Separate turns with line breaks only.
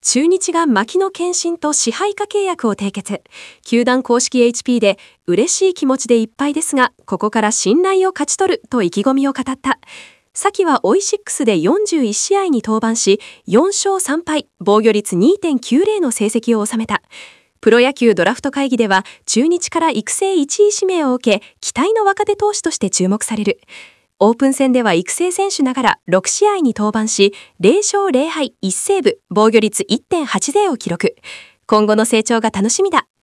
中日が牧野健信と支配下契約を締結。球団公式 HP で嬉しい気持ちでいっぱいですが、ここから信頼を勝ち取ると意気込みを語った。先はオイシックスで41試合に登板し、4勝3敗、防御率 2.90 の成績を収めた。プロ野球ドラフト会議では中日から育成1位指名を受け、期待の若手投手として注目される。オープン戦では育成選手ながら6試合に登板し、0勝0敗1セーブ、防御率 1.80 を記録。今後の成長が楽しみだ。